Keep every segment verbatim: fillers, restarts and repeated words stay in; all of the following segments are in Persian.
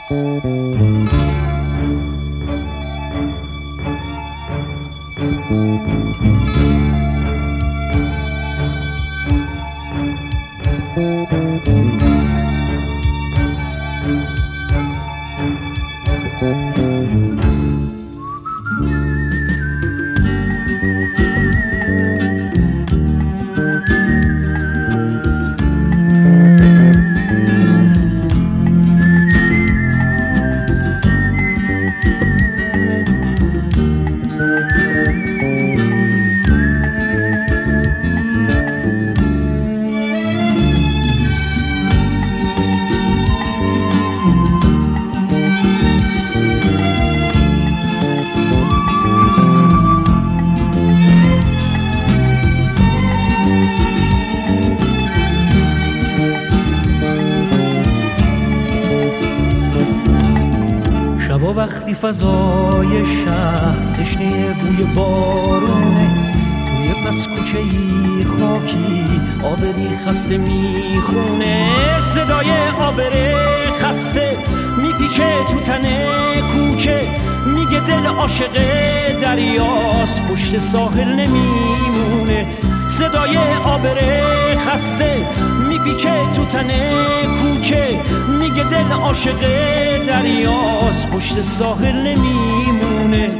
وقتی فضای شهر تشنه بوی بارونه، توی پس کوچه‌ای خاکی آبری خسته میخونه، صدای آبر خسته میپیچه تو تن کوچه، میگه دل عاشق دریاست پشت ساحل نمیمونه، صدای آبر خسته میپیچه تو تن کوچه، میگه دل عاشق دریاست پشت ساحل نمیمونه.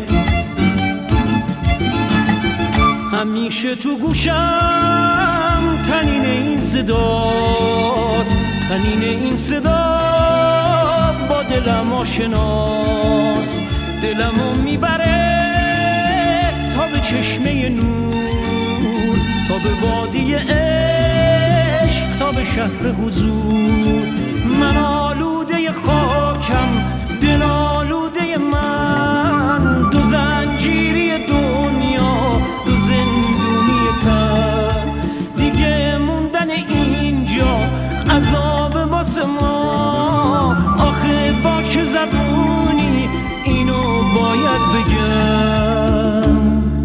همیشه تو گوشم تنین این صداست، تنین این صدا با دلم آشناست، دلمو میبره تا به چشمه نور، تا به وادی عشق، تا به شهر حضور. من آلوده خاکم، دل آلوده من، دو زنجیری دنیا، دو زندونی تن، دیگه موندن اینجا عذاب واسه ما، آخه با چه زبونی اینو باید بگم.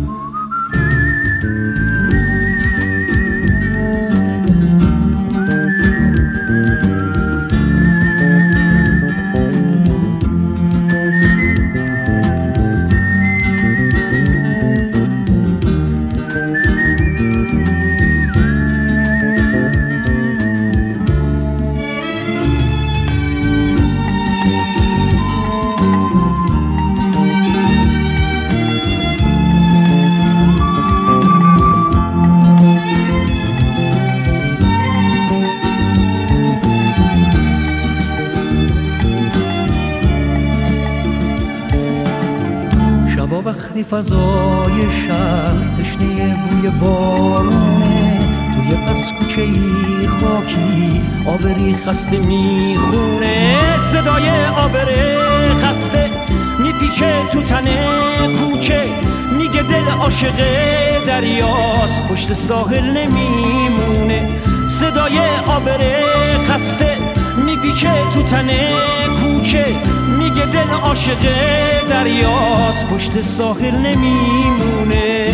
وقتی فضای شهر تشنه بوی بارونه، توی پس کوچه‌ای خاکی آبری خسته میخونه، صدای آبر خسته میپیچه تو تن کوچه، میگه دل عاشق دریاست پشت ساحل نمیمونه، صدای آبر خسته میپیچه تو تن کوچه، میگه دل عاشق دریاست پشت ساحل نمیمونه.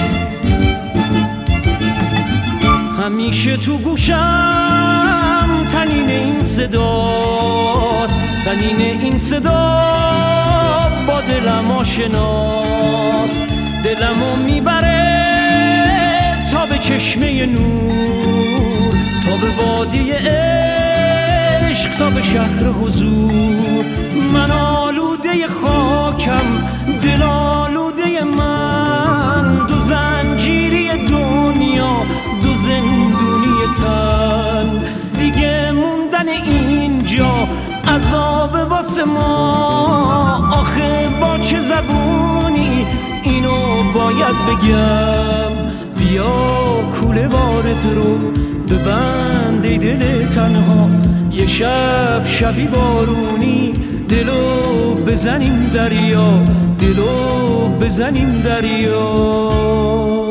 همیشه تو گوشم تنین این صداست، تنین این صدا با دلم آشناست، دلمو میبره تا به چشمه نور، تا به وادی عشق، تا به شهر حضور. من آلوده خاکم، دل آلوده من، دو زنجیری دنیا، دو زندونی تن، دیگه موندن اینجا عذاب واسه ما، آخه با چه زبونی اینو باید بگم. بیا کوله وارت رو ببند ای دل تنها، یه شب شبی بارونی دلو بزنیم دریا، دلو بزنیم دریا.